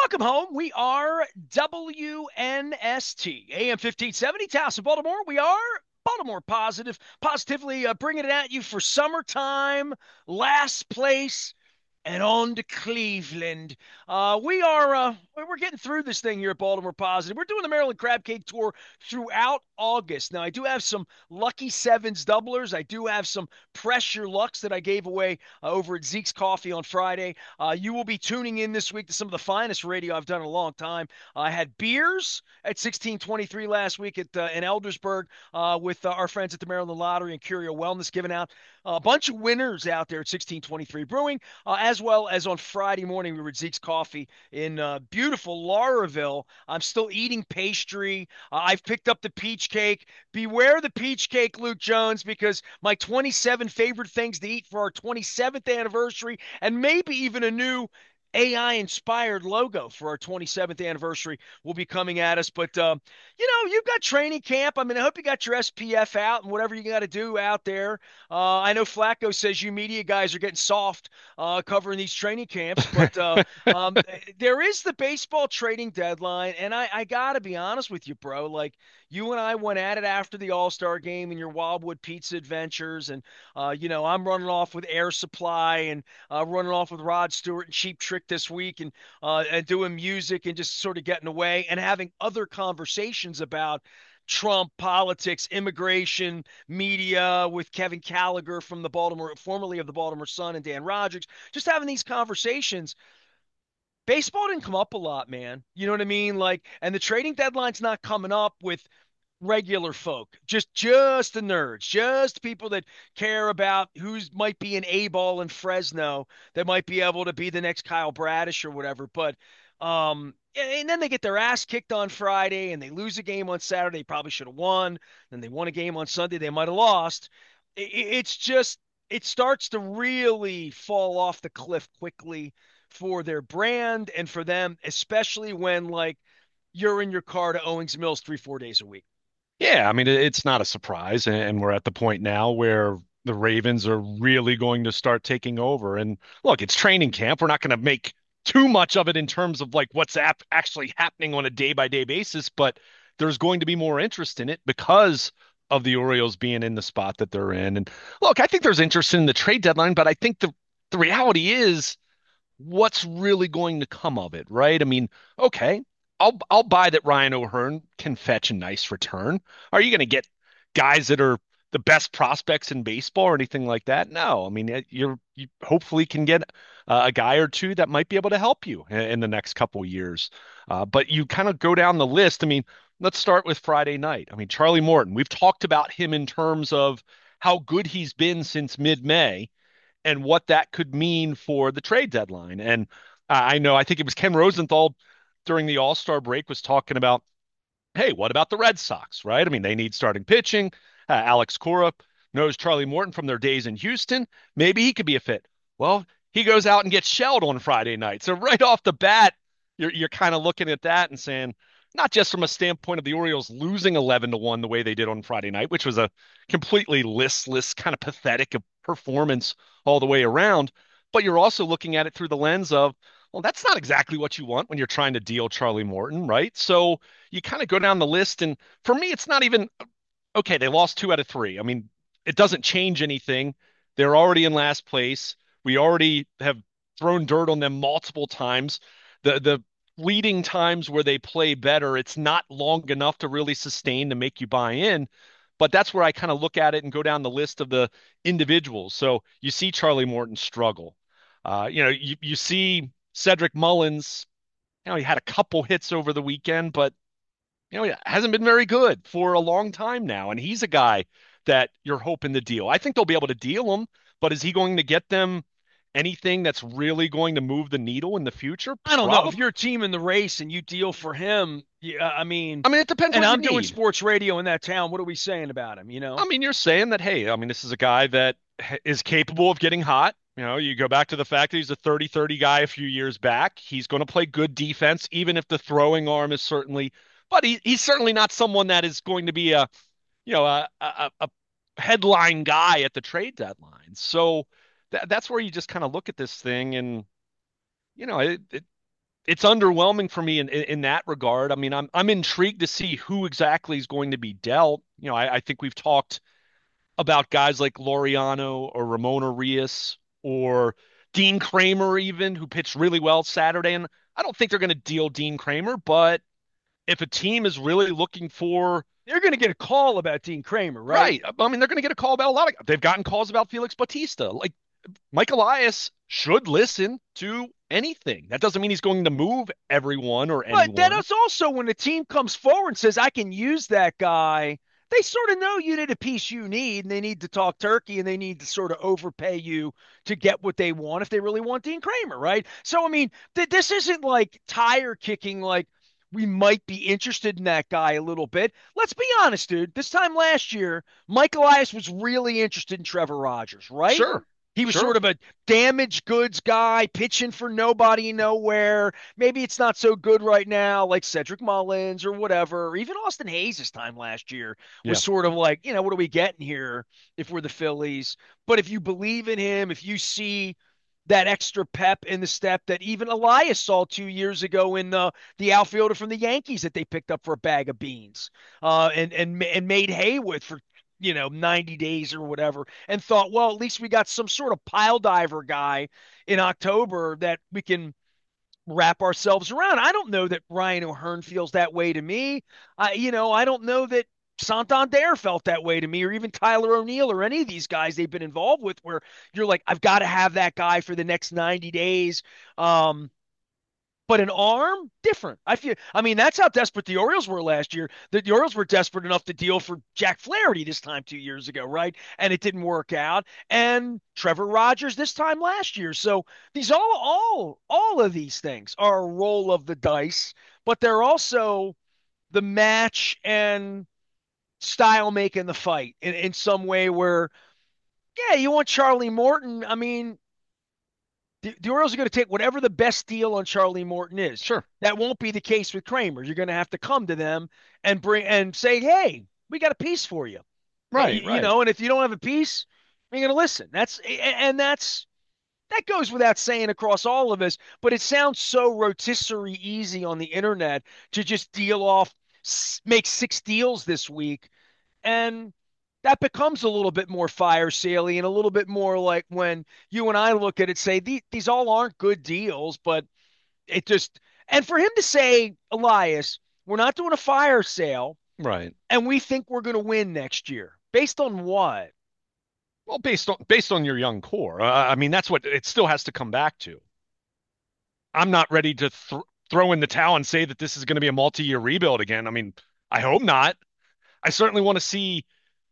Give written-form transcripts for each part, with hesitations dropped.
Welcome home. We are WNST, AM 1570, Towson, Baltimore. We are Baltimore positive, positively bringing it at you for summertime, last place, and on to Cleveland. We're getting through this thing here at Baltimore Positive. We're doing the Maryland Crab Cake Tour throughout August. Now, I do have some Lucky Sevens doublers. I do have some Pressure Lucks that I gave away over at Zeke's Coffee on Friday. You will be tuning in this week to some of the finest radio I've done in a long time. I had beers at 1623 last week in Eldersburg with our friends at the Maryland Lottery and Curio Wellness, giving out a bunch of winners out there at 1623 Brewing, as well as on Friday morning we were at Zeke's Coffee in beautiful Lauraville. I'm still eating pastry. I've picked up the peach cake. Beware the peach cake, Luke Jones, because my 27 favorite things to eat for our 27th anniversary and maybe even a new AI inspired logo for our 27th anniversary will be coming at us. But, you've got training camp. I mean, I hope you got your SPF out and whatever you got to do out there. I know Flacco says you media guys are getting soft covering these training camps, but um, there is the baseball trading deadline. And I got to be honest with you, bro. Like, you and I went at it after the All-Star game and your Wildwood Pizza adventures. And, I'm running off with Air Supply and running off with Rod Stewart and Cheap Trick this week and doing music and just sort of getting away and having other conversations about Trump, politics, immigration, media with Kevin Gallagher from the Baltimore, formerly of the Baltimore Sun, and Dan Rogers, just having these conversations. Baseball didn't come up a lot, man. You know what I mean? Like, and the trading deadline's not coming up with regular folk, just the nerds, just people that care about who's might be an A-ball in Fresno that might be able to be the next Kyle Bradish or whatever. But and then they get their ass kicked on Friday and they lose a game on Saturday. They probably should have won. Then they won a game on Sunday. They might have lost. It's just it starts to really fall off the cliff quickly for their brand and for them, especially when like you're in your car to Owings Mills 3, 4 days a week. Yeah, I mean, it's not a surprise, and we're at the point now where the Ravens are really going to start taking over. And look, it's training camp. We're not going to make too much of it in terms of like what's actually happening on a day-by-day basis, but there's going to be more interest in it because of the Orioles being in the spot that they're in. And look, I think there's interest in the trade deadline, but I think the reality is what's really going to come of it, right? I mean, okay, I'll buy that Ryan O'Hearn can fetch a nice return. Are you going to get guys that are the best prospects in baseball or anything like that? No. I mean, you hopefully can get a guy or two that might be able to help you in the next couple of years. But you kind of go down the list. I mean, let's start with Friday night. I mean, Charlie Morton, we've talked about him in terms of how good he's been since mid-May and what that could mean for the trade deadline. And I know, I think it was Ken Rosenthal during the All-Star break was talking about, hey, what about the Red Sox, right? I mean, they need starting pitching. Alex Cora knows Charlie Morton from their days in Houston. Maybe he could be a fit. Well, he goes out and gets shelled on Friday night. So right off the bat, you're kind of looking at that and saying, not just from a standpoint of the Orioles losing 11-1 the way they did on Friday night, which was a completely listless, kind of pathetic performance all the way around, but you're also looking at it through the lens of, well, that's not exactly what you want when you're trying to deal Charlie Morton, right? So you kind of go down the list, and for me, it's not even okay. They lost 2 out of 3. I mean, it doesn't change anything. They're already in last place. We already have thrown dirt on them multiple times. The fleeting times where they play better, it's not long enough to really sustain to make you buy in. But that's where I kind of look at it and go down the list of the individuals. So you see Charlie Morton struggle. You see Cedric Mullins. He had a couple hits over the weekend, but he hasn't been very good for a long time now. And he's a guy that you're hoping to deal. I think they'll be able to deal him, but is he going to get them anything that's really going to move the needle in the future? I don't know. If Probably. you're a team in the race and you deal for him, yeah, I mean, I mean, it depends and what you I'm doing need. sports radio in that town. What are we saying about him? I mean, you're saying that, hey, I mean, this is a guy that is capable of getting hot. You go back to the fact that he's a 30-30 guy a few years back. He's going to play good defense, even if the throwing arm is certainly, but he's certainly not someone that is going to be a headline guy at the trade deadline. So that's where you just kind of look at this thing and, you know, it, it's underwhelming for me in that regard. I mean, I'm intrigued to see who exactly is going to be dealt. I think we've talked about guys like Laureano or Ramon Arias or Dean Kramer, even who pitched really well Saturday. And I don't think they're going to deal Dean Kramer, but if a team is really looking for They're going to get a call about Dean Kramer, right? right, I mean, they're going to get a call about a lot of. They've gotten calls about Felix Bautista. Like Mike Elias should listen to anything. That doesn't mean he's going to move everyone or But that anyone. is also when a team comes forward and says, I can use that guy, they sort of know you need a piece you need, and they need to talk turkey, and they need to sort of overpay you to get what they want if they really want Dean Kramer, right? So, I mean, this isn't like tire kicking, like we might be interested in that guy a little bit. Let's be honest, dude. This time last year, Mike Elias was really interested in Trevor Rogers, right? Sure, He was sure. sort of a damaged goods guy, pitching for nobody, nowhere. Maybe it's not so good right now, like Cedric Mullins or whatever. Or even Austin Hayes this time last year was Yeah, sort of like, what are we getting here if we're the Phillies? But if you believe in him, if you see that extra pep in the step that even Elias saw 2 years ago in the outfielder from the Yankees that they picked up for a bag of beans, and made hay with for 90 days or whatever, and thought, well, at least we got some sort of pile diver guy in October that we can wrap ourselves around. I don't know that Ryan O'Hearn feels that way to me. I don't know that Santander felt that way to me, or even Tyler O'Neill, or any of these guys they've been involved with, where you're like, I've got to have that guy for the next 90 days. But an arm, different. I mean, that's how desperate the Orioles were last year. The Orioles were desperate enough to deal for Jack Flaherty this time 2 years ago, right? And it didn't work out. And Trevor Rogers this time last year. So these all of these things are a roll of the dice, but they're also the match and style making the fight in some way where, yeah, you want Charlie Morton. I mean, the Orioles are going to take whatever the best deal on Charlie Morton is. sure. That won't be the case with Kramer. You're going to have to come to them and bring and say, "Hey, we got a piece for you." Right, right. And if you don't have a piece, you're going to listen. That goes without saying across all of us, but it sounds so rotisserie easy on the internet to just deal off, make six deals this week, and that becomes a little bit more fire saley and a little bit more like when you and I look at it, say these all aren't good deals, but it just, and for him to say, Elias, we're not doing a fire sale Right. and we think we're going to win next year. Based on what? Well, based on your young core, I mean that's what it still has to come back to. I'm not ready to throw in the towel and say that this is going to be a multi-year rebuild again. I mean, I hope not. I certainly want to see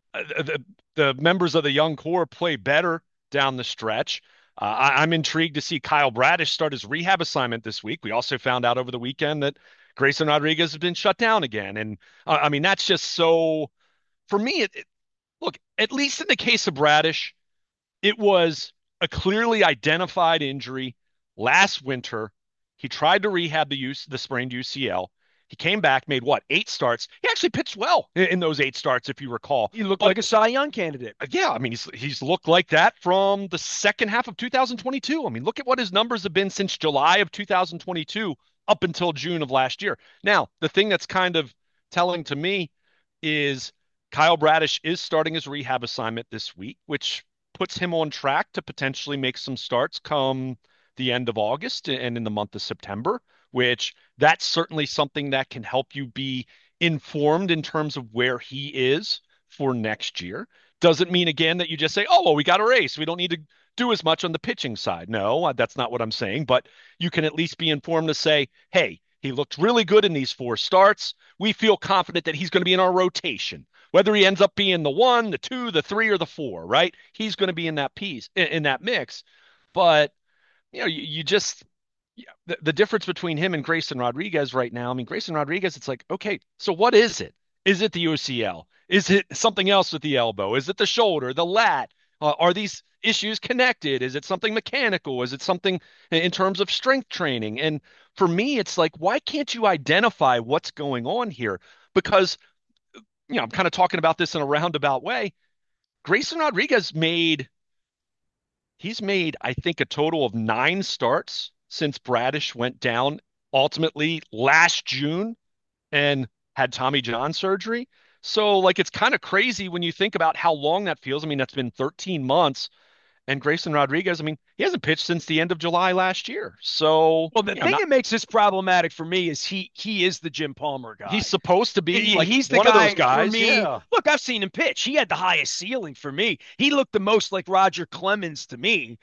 the members of the young core play better down the stretch. I'm intrigued to see Kyle Bradish start his rehab assignment this week. We also found out over the weekend that Grayson Rodriguez has been shut down again, and I mean that's just so. For me, look, at least in the case of Bradish, it was a clearly identified injury last winter. He tried to rehab the sprained UCL. He came back, made what, 8 starts. He actually pitched well in those 8 starts, if you recall. He looked But like a Cy Young candidate. yeah, I mean, he's looked like that from the second half of 2022. I mean, look at what his numbers have been since July of 2022 up until June of last year. Now, the thing that's kind of telling to me is Kyle Bradish is starting his rehab assignment this week, which puts him on track to potentially make some starts come the end of August and in the month of September, which that's certainly something that can help you be informed in terms of where he is for next year. Doesn't mean again that you just say, "Oh, well, we got a race. We don't need to do as much on the pitching side." No, that's not what I'm saying, but you can at least be informed to say, "Hey, he looked really good in these 4 starts. We feel confident that he's going to be in our rotation. Whether he ends up being the 1, the 2, the 3, or the 4, right? He's going to be in that piece in that mix." But you just yeah, the difference between him and Grayson Rodriguez right now. I mean, Grayson Rodriguez, it's like, okay, so what is it? Is it the UCL? Is it something else with the elbow? Is it the shoulder, the lat? Are these issues connected? Is it something mechanical? Is it something in terms of strength training? And for me, it's like, why can't you identify what's going on here? Because, I'm kind of talking about this in a roundabout way. Grayson Rodriguez he's made, I think, a total of 9 starts since Bradish went down ultimately last June and had Tommy John surgery. So, like, it's kind of crazy when you think about how long that feels. I mean, that's been 13 months. And Grayson Rodriguez, I mean, he hasn't pitched since the end of July last year. So, Well, the thing not that makes this problematic for me is he is the Jim Palmer he's guy. supposed to be like He's the one of those guy for guys. me. Yeah. Look, I've seen him pitch. He had the highest ceiling for me. He looked the most like Roger Clemens to me.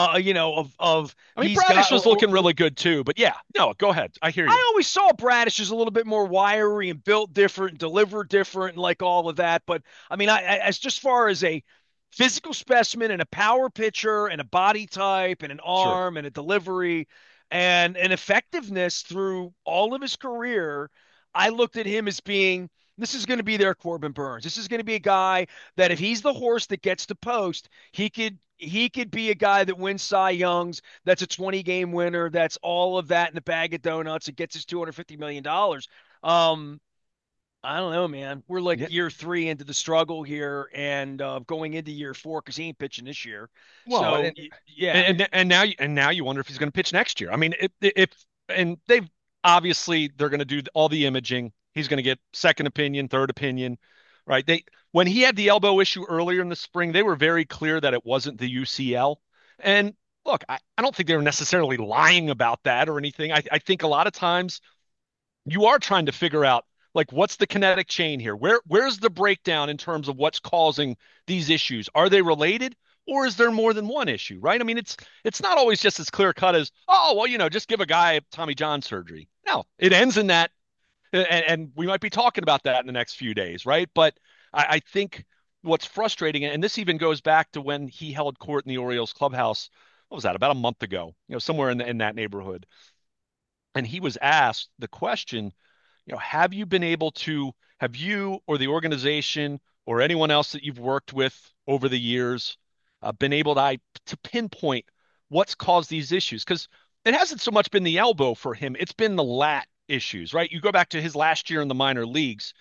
Of I mean, he's Bradish got. was looking really good too, but yeah, no, go ahead. I hear you. I always saw Bradish as a little bit more wiry and built different, and delivered different, and like all of that. But I mean, as just far as a physical specimen and a power pitcher and a body type and an Sure. arm and a delivery and an effectiveness through all of his career, I looked at him as being this is going to be their Corbin Burns. This is going to be a guy that if he's the horse that gets to post, he could be a guy that wins Cy Youngs, that's a 20 game winner, that's all of that in a bag of donuts and gets his $250 million. Um, I don't know, man. We're like Yeah. year three into the struggle here, and going into year four because he ain't pitching this year. Well, So yeah, and now you wonder if he's going to pitch next year. I mean, if and they've obviously they're going to do all the imaging. He's going to get second opinion, third opinion, right? They when he had the elbow issue earlier in the spring, they were very clear that it wasn't the UCL. And look, I don't think they were necessarily lying about that or anything. I think a lot of times you are trying to figure out like what's the kinetic chain here? Where's the breakdown in terms of what's causing these issues? Are they related or is there more than one issue, right? I mean, it's not always just as clear cut as, oh, well, just give a guy Tommy John surgery. No, it ends in that and we might be talking about that in the next few days, right? But I think what's frustrating, and this even goes back to when he held court in the Orioles clubhouse, what was that, about a month ago, somewhere in that neighborhood. And he was asked the question, have you been able to, have you or the organization or anyone else that you've worked with over the years been able to pinpoint what's caused these issues? Because it hasn't so much been the elbow for him, it's been the lat issues, right? You go back to his last year in the minor leagues,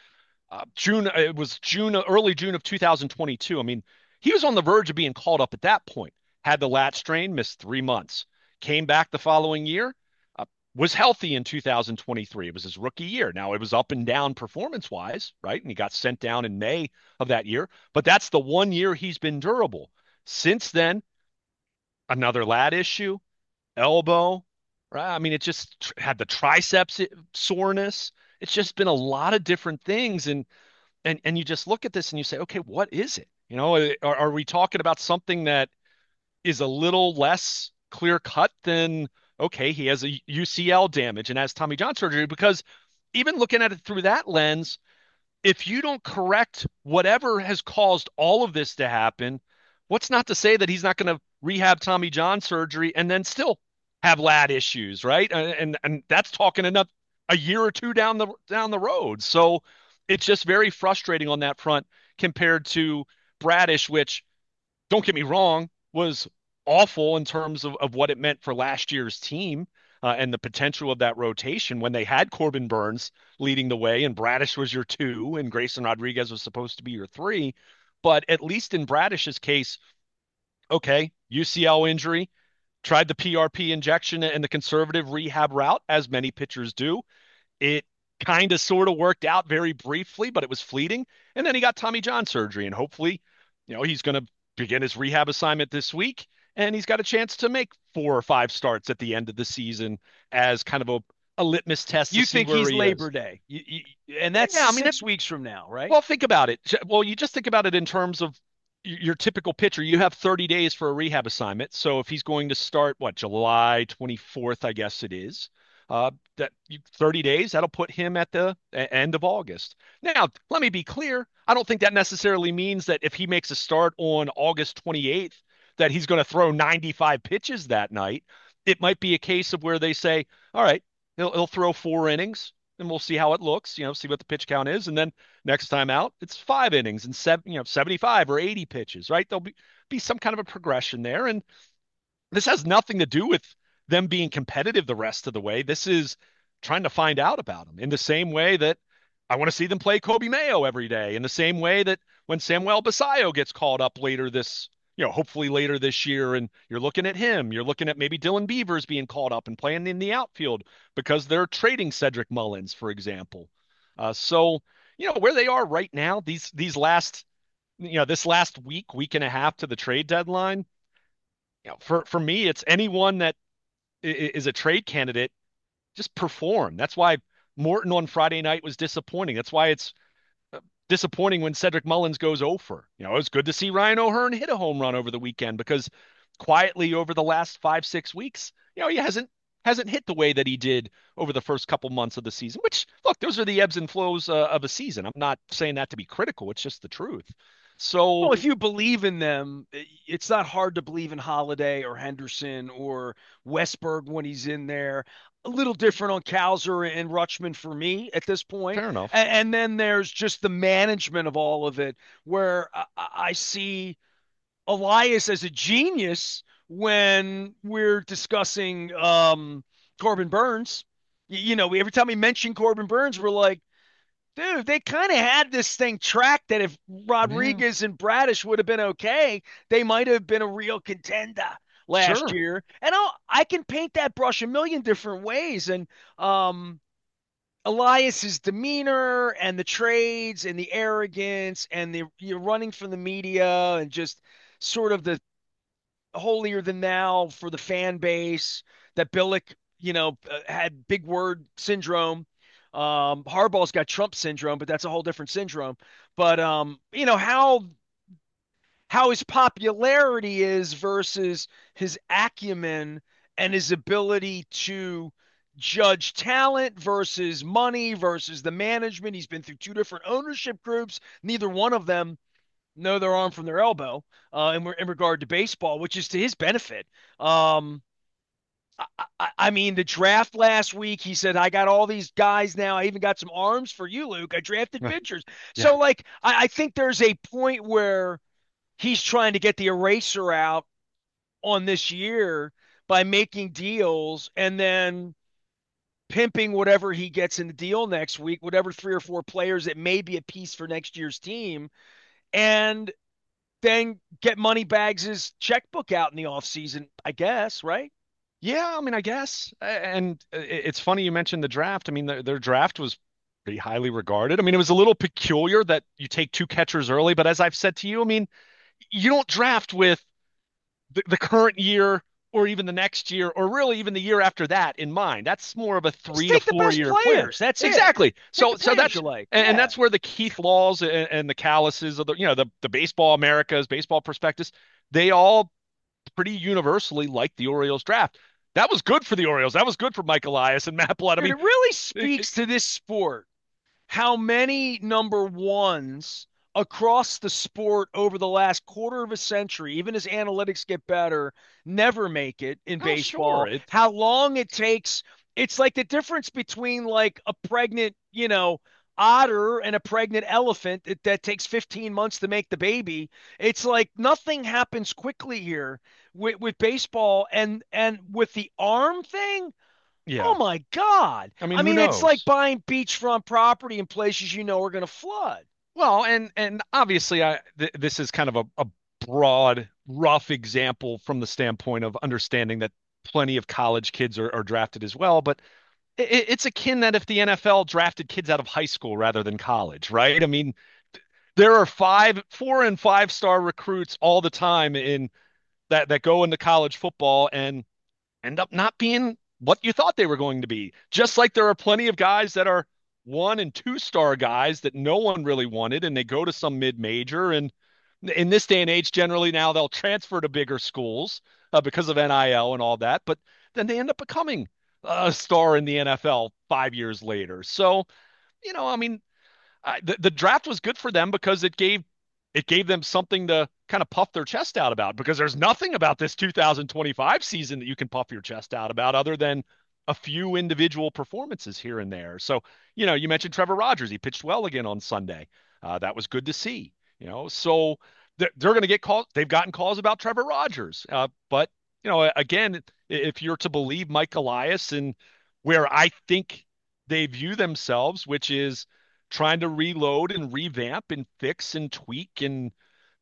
it was early June of 2022. I mean, he was on the verge of being called up at that point. Had the lat strain, missed 3 months, came back the following year, uh, was healthy in 2023. It was his rookie year. Now it was up and down performance wise, right? And he got sent down in May of that year, but that's the one year he's been durable. Since then, another lat issue, elbow, right? I mean, it just had the triceps soreness. It's just been a lot of different things. And you just look at this and you say, okay, what is it? Are we talking about something that is a little less clear cut than, okay, he has a UCL damage and has Tommy John surgery? Because even looking at it through that lens, if you don't correct whatever has caused all of this to happen, what's not to say that he's not going to rehab Tommy John surgery and then still have lat issues, right? And that's talking enough a year or two down the road. So it's just very frustrating on that front compared to Bradish, which don't get me wrong, was awful in terms of what it meant for last year's team and the potential of that rotation when they had Corbin Burns leading the way and Bradish was your two and Grayson Rodriguez was supposed to be your three. But at least in Bradish's case, okay, UCL injury, tried the PRP injection and the conservative rehab route, as many pitchers do. It kind of sort of worked out very briefly, but it was fleeting. And then he got Tommy John surgery, and hopefully, he's going to begin his rehab assignment this week, and he's got a chance to make 4 or 5 starts at the end of the season as kind of a litmus test to you see think where he's he is. Labor Day, and that's Yeah, I mean, 6 weeks from now, right? well, think about it. Well, you just think about it in terms of your typical pitcher. You have 30 days for a rehab assignment. So if he's going to start, what, July 24th, I guess it is, 30 days, that'll put him at the end of August. Now, let me be clear. I don't think that necessarily means that if he makes a start on August 28th, that he's going to throw 95 pitches that night. It might be a case of where they say, all right, he'll throw 4 innings and we'll see how it looks, see what the pitch count is. And then next time out, it's 5 innings and 75 or 80 pitches, right? There'll be some kind of a progression there. And this has nothing to do with them being competitive the rest of the way. This is trying to find out about them in the same way that I want to see them play Kobe Mayo every day, in the same way that when Samuel Basayo gets called up later hopefully later this year. And you're looking at him. You're looking at maybe Dylan Beavers being called up and playing in the outfield because they're trading Cedric Mullins, for example. So where they are right now, these last this last week and a half to the trade deadline, for me, it's anyone that is a trade candidate, just perform. That's why Morton on Friday night was disappointing. That's why it's disappointing when Cedric Mullins goes over. It was good to see Ryan O'Hearn hit a home run over the weekend because quietly over the last 5, 6 weeks, he hasn't hit the way that he did over the first couple months of the season. Which, look, those are the ebbs and flows of a season. I'm not saying that to be critical. It's just the truth. So Well, if you believe in them, it's not hard to believe in Holiday or Henderson or Westberg when he's in there. A little different on Cowser and Rutschman for me at this point. fair enough. And then there's just the management of all of it, where I see Elias as a genius when we're discussing Corbin Burns. Every time we mention Corbin Burns, we're like, dude, they kind of had this thing tracked that if Yeah, Rodriguez and Bradish would have been okay, they might have been a real contender last sure. year. And I can paint that brush a million different ways. And Elias's demeanor and the trades and the arrogance and the you're running from the media and just sort of the holier than thou for the fan base that Billick, had big word syndrome. Harbaugh's got Trump syndrome, but that's a whole different syndrome. But how his popularity is versus his acumen and his ability to judge talent versus money versus the management. He's been through two different ownership groups. Neither one of them know their arm from their elbow in regard to baseball, which is to his benefit. I mean, the draft last week, he said, I got all these guys now. I even got some arms for you, Luke. I drafted pitchers. Yeah. So, like, I think there's a point where he's trying to get the eraser out on this year by making deals and then pimping whatever he gets in the deal next week, whatever 3 or 4 players that may be a piece for next year's team. And then get Moneybags' checkbook out in the offseason, I guess, right? Yeah, I mean, I guess. And it's funny you mentioned the draft. I mean, their draft was pretty highly regarded. I mean, it was a little peculiar that you take two catchers early, but as I've said to you, I mean, you don't draft with the current year or even the next year or really even the year after that in mind. That's more of a Just three to take the four best year plan. players. That's it. Exactly. Take So the so players you that's like. and Yeah. that's where the Keith Laws and the Calluses of the baseball Americas, baseball prospectus, they all pretty universally like the Orioles draft. That was good for the Orioles. That was good for Mike Elias and Matt Blood. I Dude, mean, it really it, speaks to this sport how many number ones across the sport over the last quarter of a century, even as analytics get better, never make it in oh, sure. baseball. How long it takes. It's like the difference between like a pregnant, otter and a pregnant elephant that takes 15 months to make the baby. It's like nothing happens quickly here with baseball and with the arm thing. Oh Yeah. my God. I mean, I who mean, it's like knows? buying beachfront property in places you know are going to flood. Well, and obviously, this is kind of a broad, rough example from the standpoint of understanding that plenty of college kids are drafted as well. But it's akin that if the NFL drafted kids out of high school rather than college, right? I mean, there are 4 and 5 star recruits all the time in that go into college football and end up not being what you thought they were going to be. Just like there are plenty of guys that are 1 and 2 star guys that no one really wanted, and they go to some mid major. And in this day and age, generally now they'll transfer to bigger schools because of NIL and all that. But then they end up becoming a star in the NFL 5 years later. So, I mean, the draft was good for them because it gave them something to kind of puff their chest out about because there's nothing about this 2025 season that you can puff your chest out about other than a few individual performances here and there. So, you mentioned Trevor Rogers. He pitched well again on Sunday. That was good to see, So they're going to get calls. They've gotten calls about Trevor Rogers. But, again, if you're to believe Mike Elias and where I think they view themselves, which is trying to reload and revamp and fix and tweak and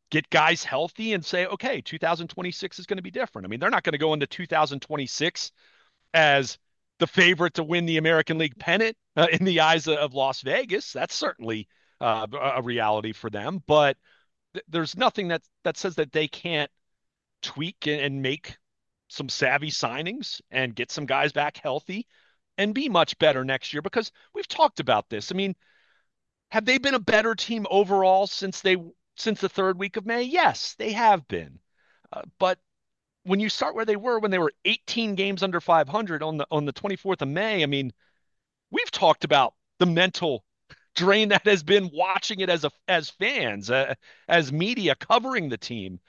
get guys healthy and say, okay, 2026 is going to be different. I mean, they're not going to go into 2026 as the favorite to win the American League pennant in the eyes of Las Vegas. That's certainly a reality for them, but there's nothing that says that they can't tweak and make some savvy signings and get some guys back healthy and be much better next year because we've talked about this. I mean, have they been a better team overall since the third week of May? Yes, they have been. But when you start where they were when they were 18 games under 500 on the 24th of May, I mean, we've talked about the mental drain that has been watching it as fans, as media covering the team.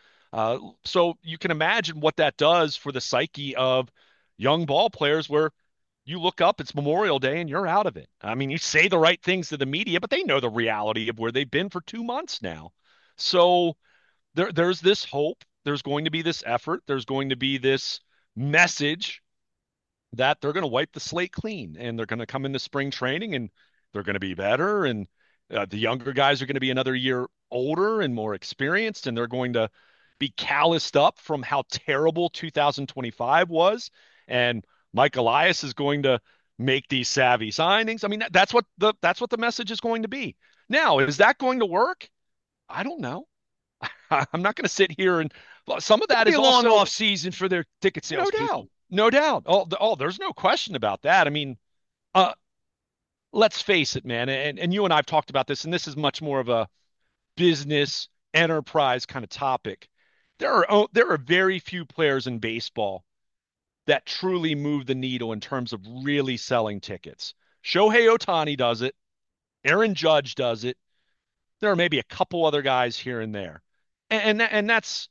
So you can imagine what that does for the psyche of young ball players where you look up, it's Memorial Day, and you're out of it. I mean, you say the right things to the media, but they know the reality of where they've been for 2 months now. So there's this hope. There's going to be this effort. There's going to be this message that they're going to wipe the slate clean and they're going to come into spring training and they're going to be better. And the younger guys are going to be another year older and more experienced, and they're going to be calloused up from how terrible 2025 was. And Mike Elias is going to make these savvy signings. I mean, that's what the message is going to be. Now, is that going to work? I don't know. I'm not going to sit here and some of It'll that be is a long also off season for their ticket no sales doubt, people. no doubt. There's no question about that. I mean, uh, let's face it, man, and you and I've talked about this, and this is much more of a business enterprise kind of topic. There are very few players in baseball that truly move the needle in terms of really selling tickets. Shohei Ohtani does it. Aaron Judge does it. There are maybe a couple other guys here and there, and that's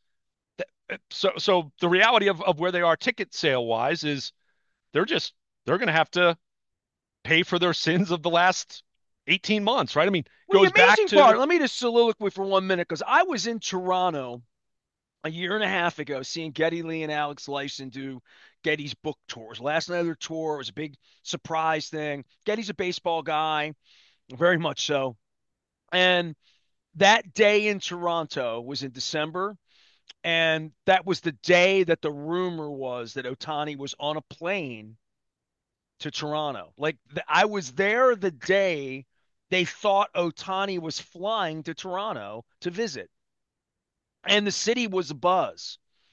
so. The reality of where they are ticket sale wise is they're just they're going to have to pay for their sins of the last 18 months, right? I mean, Well, the goes back amazing to part, let me just soliloquy for 1 minute because I was in Toronto a year and a half ago seeing Geddy Lee and Alex Lyson do Geddy's book tours. Last night of their tour was a big surprise thing. Geddy's a baseball guy, very much so. And that day in Toronto was in December. And that was the day that the rumor was that Ohtani was on a plane to Toronto. Like I was there the day they thought Ohtani was flying to Toronto to visit. And the city was abuzz.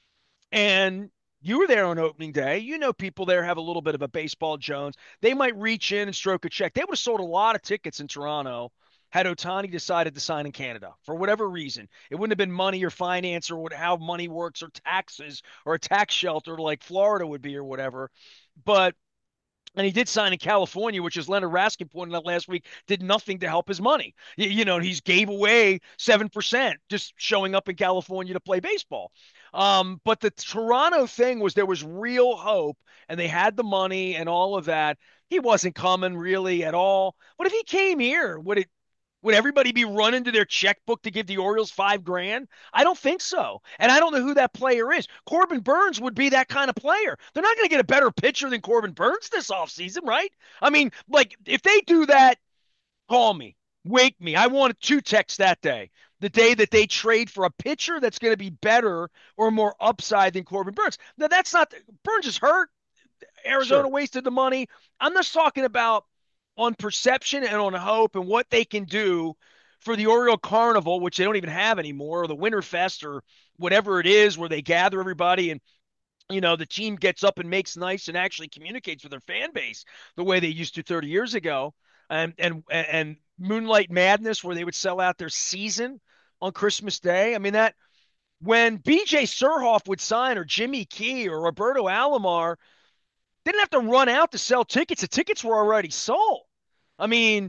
And you were there on opening day. You know, people there have a little bit of a baseball Jones. They might reach in and stroke a check. They would have sold a lot of tickets in Toronto had Ohtani decided to sign in Canada for whatever reason. It wouldn't have been money or finance or how money works or taxes or a tax shelter like Florida would be or whatever. But and he did sign in California, which, as Leonard Raskin pointed out last week, did nothing to help his money. He's gave away 7% just showing up in California to play baseball. But the Toronto thing was there was real hope, and they had the money and all of that. He wasn't coming really at all. What if he came here? Would everybody be running to their checkbook to give the Orioles $5,000? I don't think so. And I don't know who that player is. Corbin Burns would be that kind of player. They're not going to get a better pitcher than Corbin Burns this offseason, right? I mean, like, if they do that, call me, wake me. I wanted two texts that day. The day that they trade for a pitcher that's going to be better or more upside than Corbin Burns. Now, that's not, Burns is hurt. Arizona sure, wasted the money. I'm just talking about on perception and on hope and what they can do for the Oriole Carnival, which they don't even have anymore, or the Winterfest or whatever it is, where they gather everybody and the team gets up and makes nice and actually communicates with their fan base the way they used to 30 years ago. And Moonlight Madness, where they would sell out their season on Christmas Day. I mean, that when BJ Surhoff would sign or Jimmy Key or Roberto Alomar, they didn't have to run out to sell tickets. The tickets were already sold. I mean,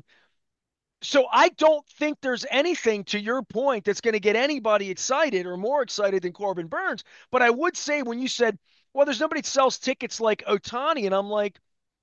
so I don't think there's anything to your point that's going to get anybody excited or more excited than Corbin Burns. But I would say when you said, well, there's nobody that sells tickets like Ohtani, and I'm like,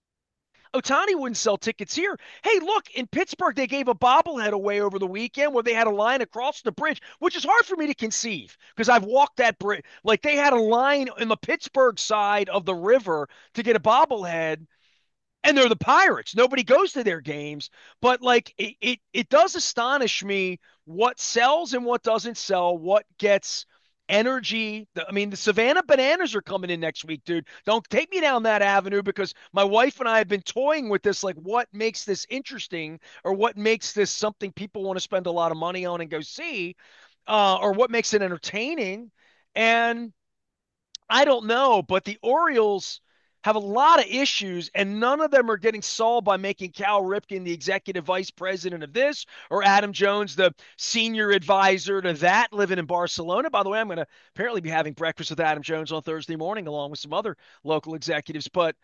Ohtani wouldn't sell tickets here. Hey, look, in Pittsburgh, they gave a bobblehead away over the weekend where they had a line across the bridge, which is hard for me to conceive because I've walked that bridge. Like they had a line in the Pittsburgh side of the river to get a bobblehead. and they're the Pirates. Nobody goes to their games, but like it does astonish me what sells and what doesn't sell, what gets energy. I mean, the Savannah Bananas are coming in next week, dude. Don't take me down that avenue because my wife and I have been toying with this, like what makes this interesting or what makes this something people want to spend a lot of money on and go see, or what makes it entertaining. And I don't know, but the Orioles have a lot of issues, and none of them are getting solved by making Cal Ripken the executive vice president of this or Adam Jones the senior advisor to that living in Barcelona. By the way, I'm going to apparently be having breakfast with Adam Jones on Thursday morning along with some other local executives, but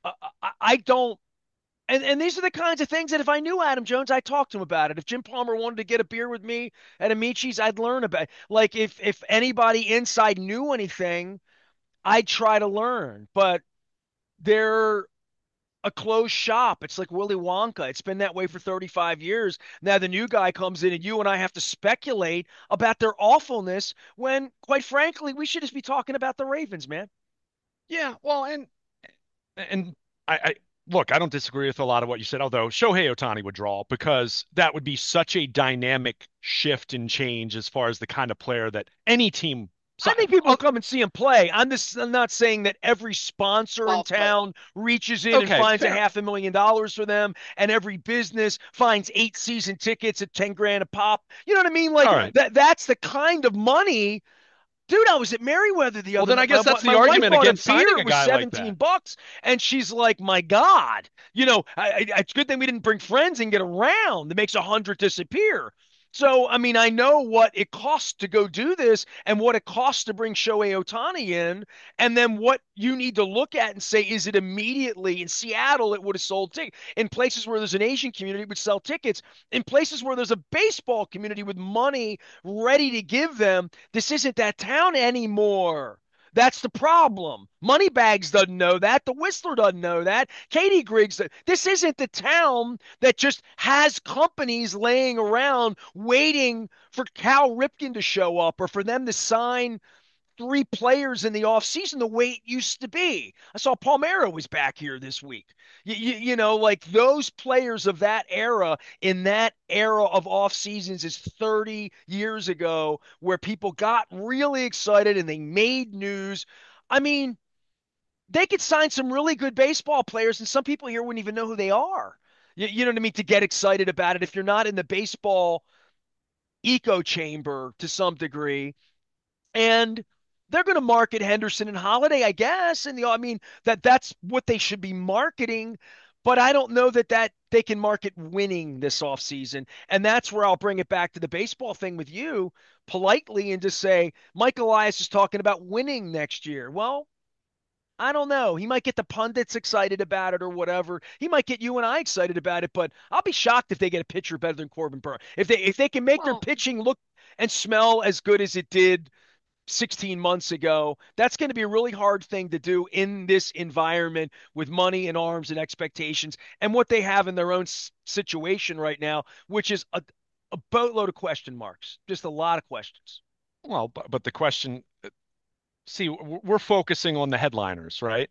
I don't. And these are the kinds of things that if I knew Adam Jones, I'd talk to him about it. If Jim Palmer wanted to get a beer with me at Amici's, I'd learn about it. Like if anybody inside knew anything, I try to learn, but they're a closed shop. It's like Willy Wonka. It's been that way for 35 years. Now the new guy comes in and you and I have to speculate about their awfulness when, quite frankly, we should just be talking about the Ravens, man. Yeah, well, and I look, I don't disagree with a lot of what you said, although Shohei Ohtani would draw because that would be such a dynamic shift and change as far as the kind of player that any team. I think people will come and see him play. I'm not saying that every sponsor in Well, but town reaches in and okay, finds a fair. $500,000 for them, and every business finds 8 season tickets at 10 grand a pop. You know what I mean? All Like right. that's the kind of money. Dude, I was at Merriweather the Well, other then I night. guess that's My the wife argument bought a against beer. signing a It was guy like 17 that. bucks. And she's like, my God, it's a good thing we didn't bring friends and get around. That makes 100 disappear. So, I mean, I know what it costs to go do this and what it costs to bring Shohei Ohtani in. And then what you need to look at and say, is it immediately in Seattle? It would have sold tickets. In places where there's an Asian community, it would sell tickets. In places where there's a baseball community with money ready to give them, this isn't that town anymore. That's the problem. Moneybags doesn't know that. The Whistler doesn't know that. Katie Griggs, this isn't the town that just has companies laying around waiting for Cal Ripken to show up or for them to sign 3 players in the offseason the way it used to be. I saw Palmero was back here this week. Like those players of that era in that era of off seasons is 30 years ago where people got really excited and they made news. I mean, they could sign some really good baseball players, and some people here wouldn't even know who they are. You know what I mean? To get excited about it if you're not in the baseball echo chamber to some degree and they're going to market Henderson and Holiday, I guess. And I mean that's what they should be marketing. But I don't know that they can market winning this offseason. And that's where I'll bring it back to the baseball thing with you politely and just say Mike Elias is talking about winning next year. Well, I don't know. He might get the pundits excited about it or whatever. He might get you and I excited about it, but I'll be shocked if they get a pitcher better than Corbin Burns. If they can make their Well, pitching look and smell as good as it did 16 months ago. That's going to be a really hard thing to do in this environment with money and arms and expectations and what they have in their own situation right now, which is a boatload of question marks, just a lot of questions. well, but the question, see, we're focusing on the headliners, right?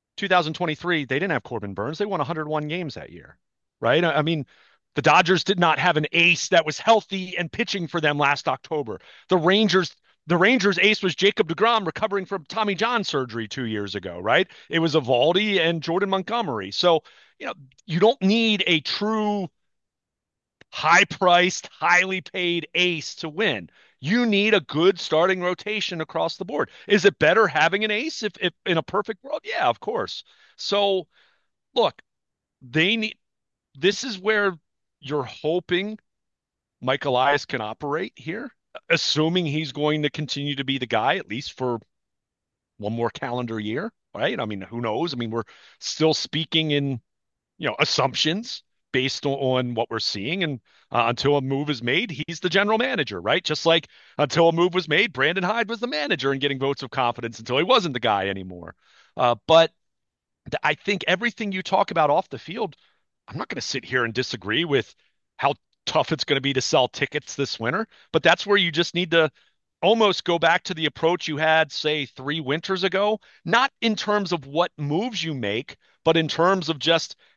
2023, they didn't have Corbin Burns. They won 101 games that year, right? I mean, the Dodgers did not have an ace that was healthy and pitching for them last October. The Rangers, the Rangers ace was Jacob deGrom recovering from Tommy John surgery 2 years ago, right? It was Evaldi and Jordan Montgomery. So, you know, you don't need a true high priced, highly paid ace to win. You need a good starting rotation across the board. Is it better having an ace if in a perfect world? Yeah, of course. So look, they need this is where you're hoping Mike Elias can operate here, assuming he's going to continue to be the guy at least for one more calendar year, right? I mean, who knows? I mean, we're still speaking in assumptions based on what we're seeing. And until a move is made, he's the general manager, right? Just like until a move was made, Brandon Hyde was the manager and getting votes of confidence until he wasn't the guy anymore. But I think everything you talk about off the field, I'm not going to sit here and disagree with how tough it's going to be to sell tickets this winter. But that's where you just need to almost go back to the approach you had, say, 3 winters ago, not in terms of what moves you make, but in terms of just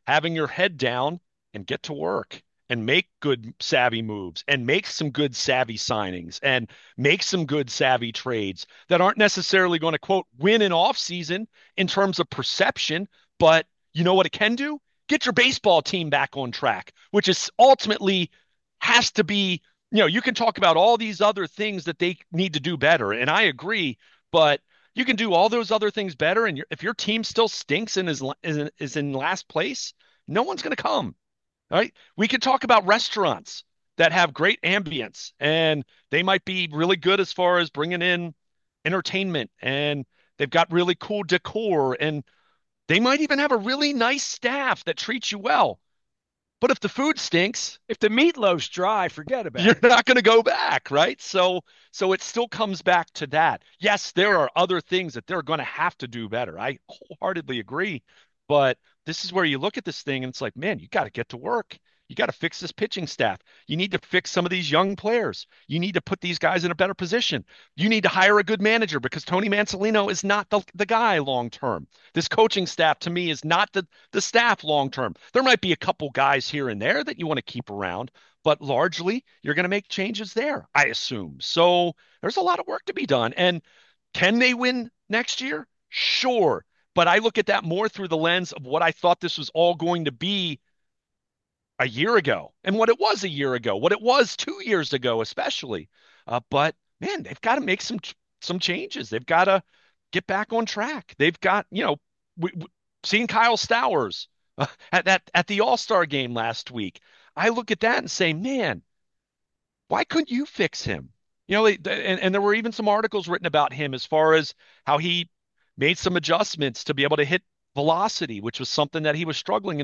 having your head down and get to work and make good savvy moves and make some good savvy signings and make some good savvy trades that aren't necessarily going to quote win an off season in terms of perception, but you know what it can do? Get your baseball team back on track, which is ultimately has to be, you can talk about all these other things that they need to do better. And I agree, but you can do all those other things better. And if your team still stinks and is in last place, no one's going to come. Right? We could talk about restaurants that have great ambience and they might be really good as far as bringing in entertainment and they've got really cool decor and they might even have a really nice staff that treats you well. But if the food stinks, If the meatloaf's dry, forget about you're it. not going to go back, right? So it still comes back to that. Yes, there are other things that they're going to have to do better. I wholeheartedly agree, but this is where you look at this thing and it's like, man, you got to get to work. You got to fix this pitching staff. You need to fix some of these young players. You need to put these guys in a better position. You need to hire a good manager because Tony Mansolino is not the guy long term. This coaching staff to me is not the staff long term. There might be a couple guys here and there that you want to keep around, but largely you're going to make changes there, I assume. So there's a lot of work to be done. And can they win next year? Sure. But I look at that more through the lens of what I thought this was all going to be a year ago and what it was a year ago, what it was 2 years ago, especially. But man, they've got to make some changes. They've got to get back on track. They've got, seeing Kyle Stowers at the All-Star game last week. I look at that and say, man, why couldn't you fix him? And there were even some articles written about him as far as how he made some adjustments to be able to hit velocity, which was something that he was struggling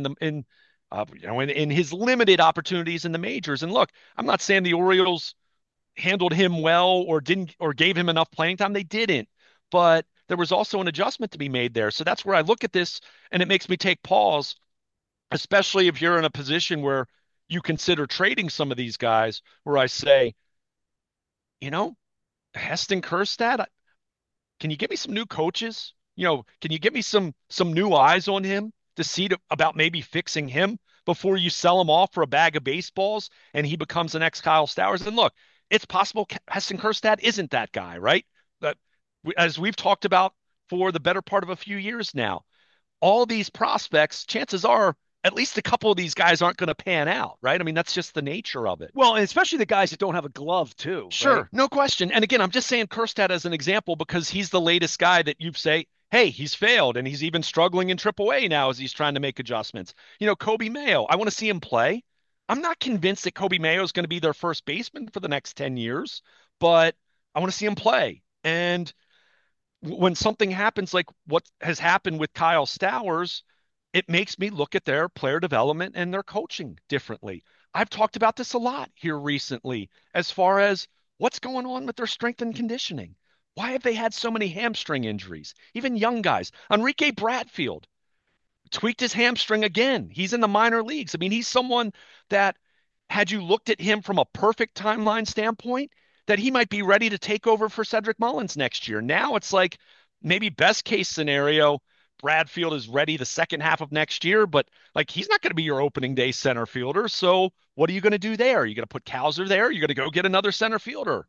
in his limited opportunities in the majors. And look, I'm not saying the Orioles handled him well or didn't or gave him enough playing time. They didn't, but there was also an adjustment to be made there. So that's where I look at this, and it makes me take pause, especially if you're in a position where you consider trading some of these guys. Where I say, you know, Heston Kjerstad, can you give me some new coaches? Can you give me some new eyes on him to see about maybe fixing him before you sell him off for a bag of baseballs and he becomes the next Kyle Stowers? And look, it's possible Heston Kjerstad isn't that guy, right? But as we've talked about for the better part of a few years now, all these prospects, chances are at least a couple of these guys aren't going to pan out, right? I mean, that's just the nature of it. Well, and especially the guys that don't have a glove too, right? Sure, no question. And again, I'm just saying Kjerstad as an example because he's the latest guy that you say, hey, he's failed and he's even struggling in AAA now as he's trying to make adjustments. Kobe Mayo, I want to see him play. I'm not convinced that Kobe Mayo is going to be their first baseman for the next 10 years, but I want to see him play. And when something happens like what has happened with Kyle Stowers, it makes me look at their player development and their coaching differently. I've talked about this a lot here recently as far as what's going on with their strength and conditioning. Why have they had so many hamstring injuries? Even young guys. Enrique Bradfield tweaked his hamstring again. He's in the minor leagues. I mean, he's someone that, had you looked at him from a perfect timeline standpoint, that he might be ready to take over for Cedric Mullins next year. Now it's like maybe best case scenario, Bradfield is ready the second half of next year, but like he's not going to be your opening day center fielder. So what are you going to do there? Are you going to put Cowser there? You're going to go get another center fielder.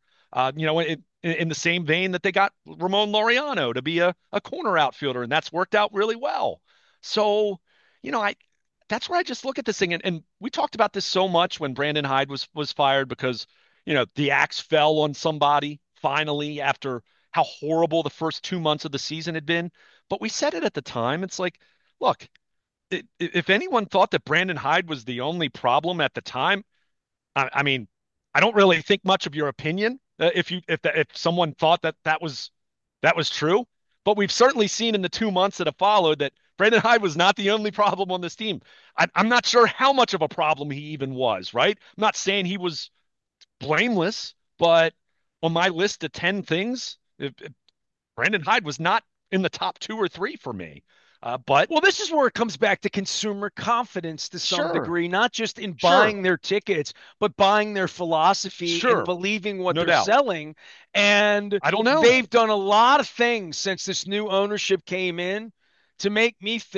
In the same vein that they got Ramon Laureano to be a corner outfielder, and that's worked out really well. So, I that's where I just look at this thing, and we talked about this so much when Brandon Hyde was fired because the axe fell on somebody finally after how horrible the first 2 months of the season had been. But we said it at the time. It's like, look, if anyone thought that Brandon Hyde was the only problem at the time, I mean, I don't really think much of your opinion if someone thought that was true. But we've certainly seen in the 2 months that have followed that Brandon Hyde was not the only problem on this team. I'm not sure how much of a problem he even was, right? I'm not saying he was blameless, but on my list of 10 things, Brandon Hyde was not in the top two or three for me. But Well, this is where it comes back to consumer confidence to some sure, degree, not just in sure, buying their tickets, but buying their philosophy and sure, believing what no they're doubt. selling. And I don't know. they've done a lot of things since this new ownership came in to make me think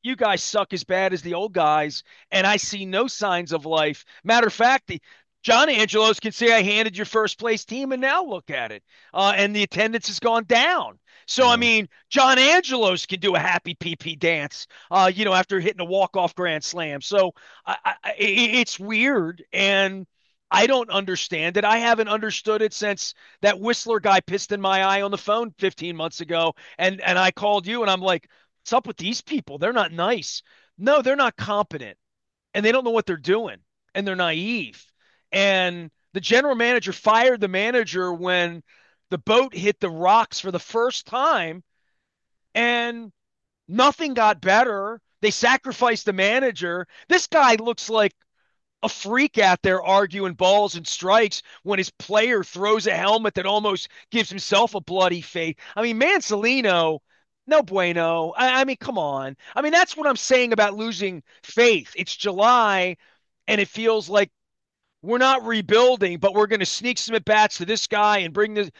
you guys suck as bad as the old guys, and I see no signs of life. Matter of fact, John Angelos can say I handed your first place team, and now look at it, and the attendance has gone down. So I Yeah. mean, John Angelos can do a happy PP dance, after hitting a walk-off grand slam. So it's weird, and I don't understand it. I haven't understood it since that Whistler guy pissed in my eye on the phone 15 months ago, and I called you, and I'm like, what's up with these people? They're not nice. No, they're not competent, and they don't know what they're doing, and they're naive. And the general manager fired the manager when the boat hit the rocks for the first time, and nothing got better. They sacrificed the manager. This guy looks like a freak out there arguing balls and strikes when his player throws a helmet that almost gives himself a bloody face. I mean, Mansolino, no bueno. I mean, come on. I mean, that's what I'm saying about losing faith. It's July, and it feels like we're not rebuilding, but we're going to sneak some at bats to this guy and bring this.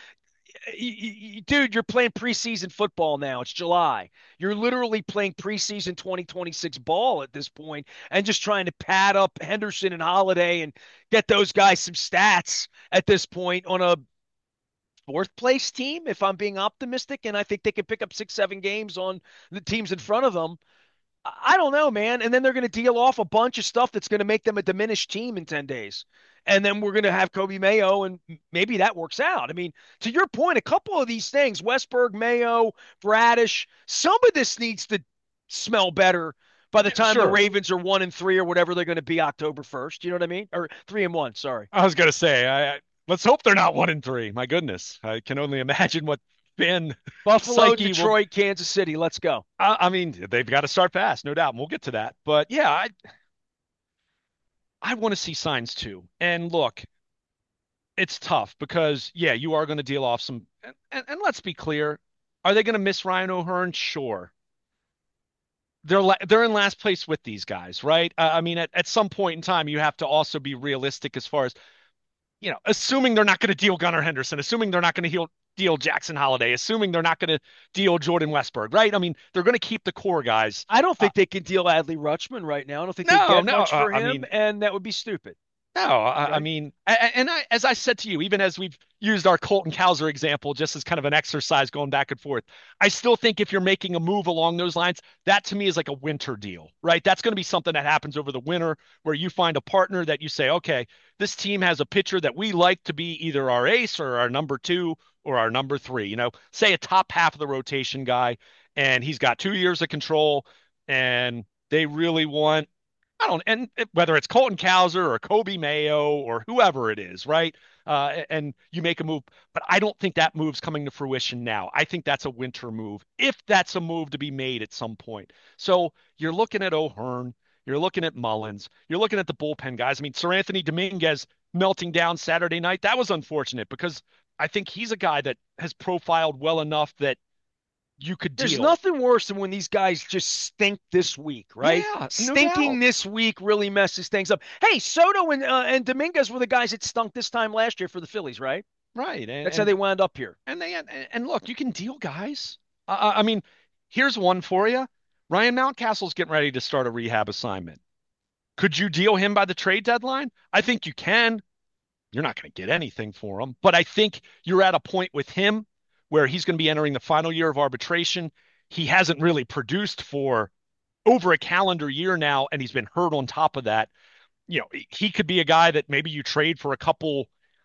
Dude, you're playing preseason football now. It's July. You're literally playing preseason 2026 ball at this point and just trying to pad up Henderson and Holiday and get those guys some stats at this point on a fourth place team, if I'm being optimistic. And I think they can pick up 6, 7 games on the teams in front of them. I don't know, man. And then they're going to deal off a bunch of stuff that's going to make them a diminished team in 10 days. And then we're going to have Kobe Mayo, and maybe that works out. I mean, to your point, a couple of these things, Westberg, Mayo, Bradish, some of this needs to smell better by the Yeah, time the sure. Ravens are 1-3 or whatever they're going to be October 1st. You know what I mean? Or 3-1, sorry. I was gonna say, let's hope they're not 1-3. My goodness, I can only imagine what fan Buffalo, psyche will. Detroit, Kansas City. Let's go. I mean, they've got to start fast, no doubt, and we'll get to that. But yeah, I want to see signs too. And look, it's tough because yeah, you are going to deal off some. And let's be clear, are they going to miss Ryan O'Hearn? Sure. They're in last place with these guys, right? I mean, at some point in time, you have to also be realistic as far as assuming they're not going to deal Gunnar Henderson, assuming they're not going to deal Jackson Holiday, assuming they're not going to deal Jordan Westberg, right? I mean, they're going to keep the core guys. I don't Uh, think they can deal Adley Rutschman right now. I don't think they no, get no. much for I him, mean, and that would be stupid, no. I right? mean, as I said to you, even as we've used our Colton Cowser example just as kind of an exercise going back and forth, I still think if you're making a move along those lines, that to me is like a winter deal, right? That's going to be something that happens over the winter where you find a partner that you say, okay, this team has a pitcher that we like to be either our ace or our number two or our number three, say a top half of the rotation guy, and he's got 2 years of control and they really want I don't, and whether it's Colton Cowser or Kobe Mayo or whoever it is, right? And you make a move, but I don't think that move's coming to fruition now. I think that's a winter move, if that's a move to be made at some point. So you're looking at O'Hearn, you're looking at Mullins, you're looking at the bullpen guys. I mean, Sir Anthony Dominguez melting down Saturday night, that was unfortunate because I think he's a guy that has profiled well enough that you could There's deal. nothing worse than when these guys just stink this week, right? Yeah, no Stinking doubt. this week really messes things up. Hey, Soto and Dominguez were the guys that stunk this time last year for the Phillies, right? Right. That's how they wound up here. And look, you can deal guys. I mean, here's one for you. Ryan Mountcastle's getting ready to start a rehab assignment. Could you deal him by the trade deadline? I think you can. You're not going to get anything for him, but I think you're at a point with him where he's going to be entering the final year of arbitration. He hasn't really produced for over a calendar year now, and he's been hurt on top of that. He could be a guy that maybe you trade for a couple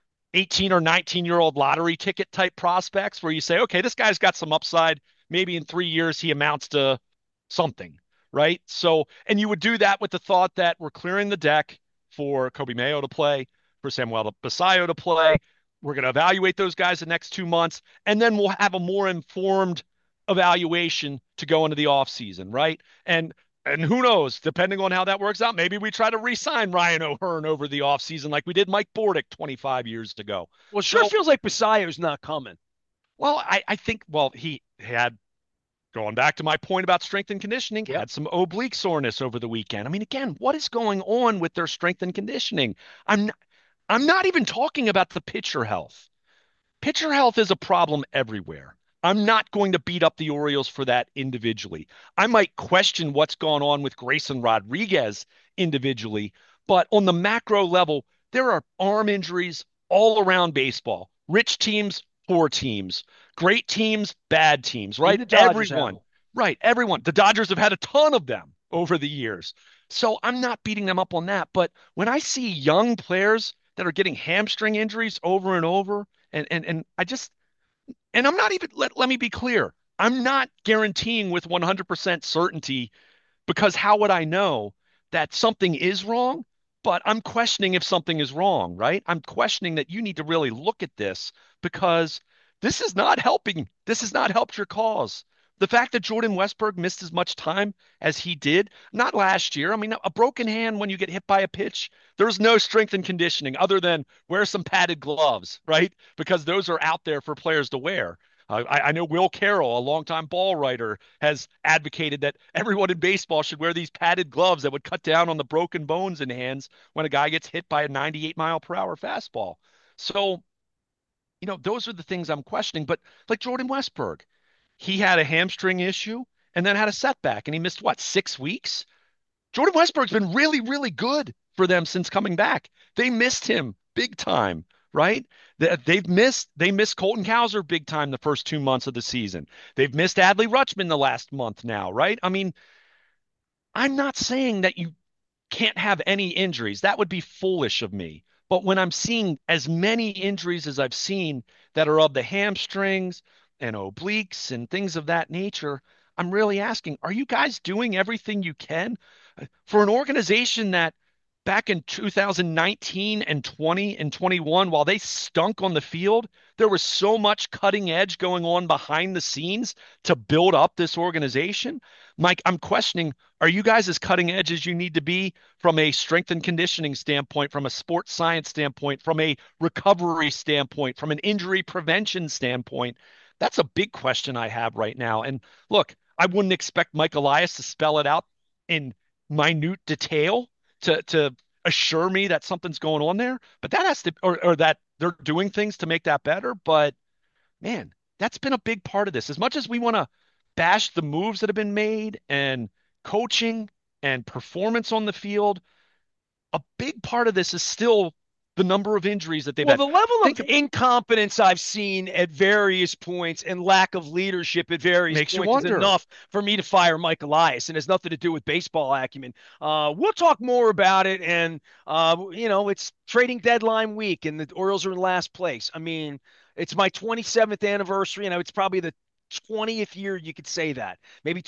18 or 19-year-old lottery ticket type prospects where you say, okay, this guy's got some upside. Maybe in 3 years he amounts to something, right? So, and you would do that with the thought that we're clearing the deck for Kobe Mayo to play, for Samuel Basayo to play. We're going to evaluate those guys the next 2 months, and then we'll have a more informed evaluation to go into the offseason, right? And who knows, depending on how that works out, maybe we try to re-sign Ryan O'Hearn over the offseason like we did Mike Bordick 25 years ago. Well, it sure So, feels like Basayo's not coming. well, I think, well, he had, going back to my point about strength and conditioning, Yep. had some oblique soreness over the weekend. I mean, again, what is going on with their strength and conditioning? I'm I'm not even talking about the pitcher health. Pitcher health is a problem everywhere. I'm not going to beat up the Orioles for that individually. I might question what's gone on with Grayson Rodriguez individually, but on the macro level, there are arm injuries all around baseball. Rich teams, poor teams, great teams, bad teams, Even right? the Dodgers have Everyone, them. right? Everyone. The Dodgers have had a ton of them over the years. So I'm not beating them up on that. But when I see young players that are getting hamstring injuries over and over, and I just, and I'm not even, let me be clear. I'm not guaranteeing with 100% certainty because how would I know that something is wrong? But I'm questioning if something is wrong, right? I'm questioning that you need to really look at this because this is not helping. This has not helped your cause. The fact that Jordan Westberg missed as much time as he did, not last year. I mean, a broken hand when you get hit by a pitch, there's no strength and conditioning other than wear some padded gloves, right? Because those are out there for players to wear. I know Will Carroll, a longtime ball writer, has advocated that everyone in baseball should wear these padded gloves that would cut down on the broken bones in hands when a guy gets hit by a 98-mile-per-hour fastball. So, those are the things I'm questioning. But like Jordan Westberg, he had a hamstring issue and then had a setback, and he missed what, 6 weeks? Jordan Westberg's been really, really good for them since coming back. They missed him big time, right? They missed Colton Cowser big time the first 2 months of the season. They've missed Adley Rutschman the last month now, right? I mean, I'm not saying that you can't have any injuries. That would be foolish of me. But when I'm seeing as many injuries as I've seen that are of the hamstrings and obliques and things of that nature, I'm really asking, are you guys doing everything you can for an organization that back in 2019 and 20 and 21, while they stunk on the field, there was so much cutting edge going on behind the scenes to build up this organization? Mike, I'm questioning, are you guys as cutting edge as you need to be from a strength and conditioning standpoint, from a sports science standpoint, from a recovery standpoint, from an injury prevention standpoint? That's a big question I have right now. And look, I wouldn't expect Mike Elias to spell it out in minute detail to assure me that something's going on there, but that has to, or that they're doing things to make that better. But man, that's been a big part of this. As much as we want to bash the moves that have been made and coaching and performance on the field, a big part of this is still the number of injuries that they've Well, had. the level Think of incompetence I've seen at various points and lack of leadership at various makes you points is wonder. enough for me to fire Mike Elias, and has nothing to do with baseball acumen. We'll talk more about it, and it's trading deadline week, and the Orioles are in last place. I mean, it's my 27th anniversary, and it's probably the 20th year you could say that. Maybe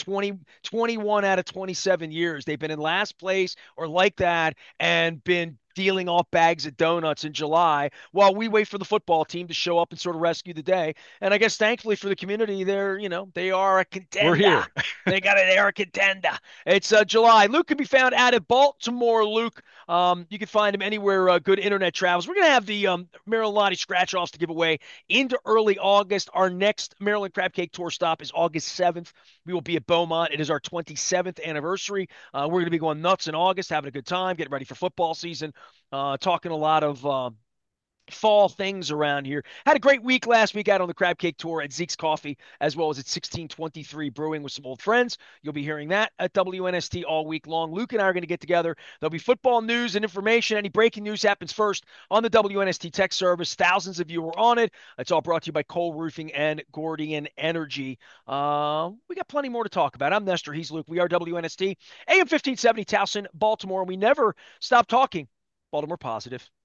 21 out of 27 years they've been in last place or like that and been dealing off bags of donuts in July while we wait for the football team to show up and sort of rescue the day. And I guess thankfully for the community, they are a We're contender. here. They're a contender. It's July. Luke can be found out at Baltimore. Luke, you can find him anywhere good internet travels. We're gonna have the Maryland Lottie scratch offs to give away into early August. Our next Maryland Crab Cake Tour stop is August 7th. We will be at Beaumont. It is our 27th anniversary. We're going to be going nuts in August, having a good time, getting ready for football season, talking a lot of fall things around here. Had a great week last week out on the Crab Cake Tour at Zeke's Coffee, as well as at 1623 Brewing with some old friends. You'll be hearing that at WNST all week long. Luke and I are going to get together. There'll be football news and information. Any breaking news happens first on the WNST tech service. Thousands of you are on it. It's all brought to you by Cole Roofing and Gordian Energy. We got plenty more to talk about. I'm Nestor. He's Luke. We are WNST, AM 1570 Towson, Baltimore. We never stop talking Baltimore positive.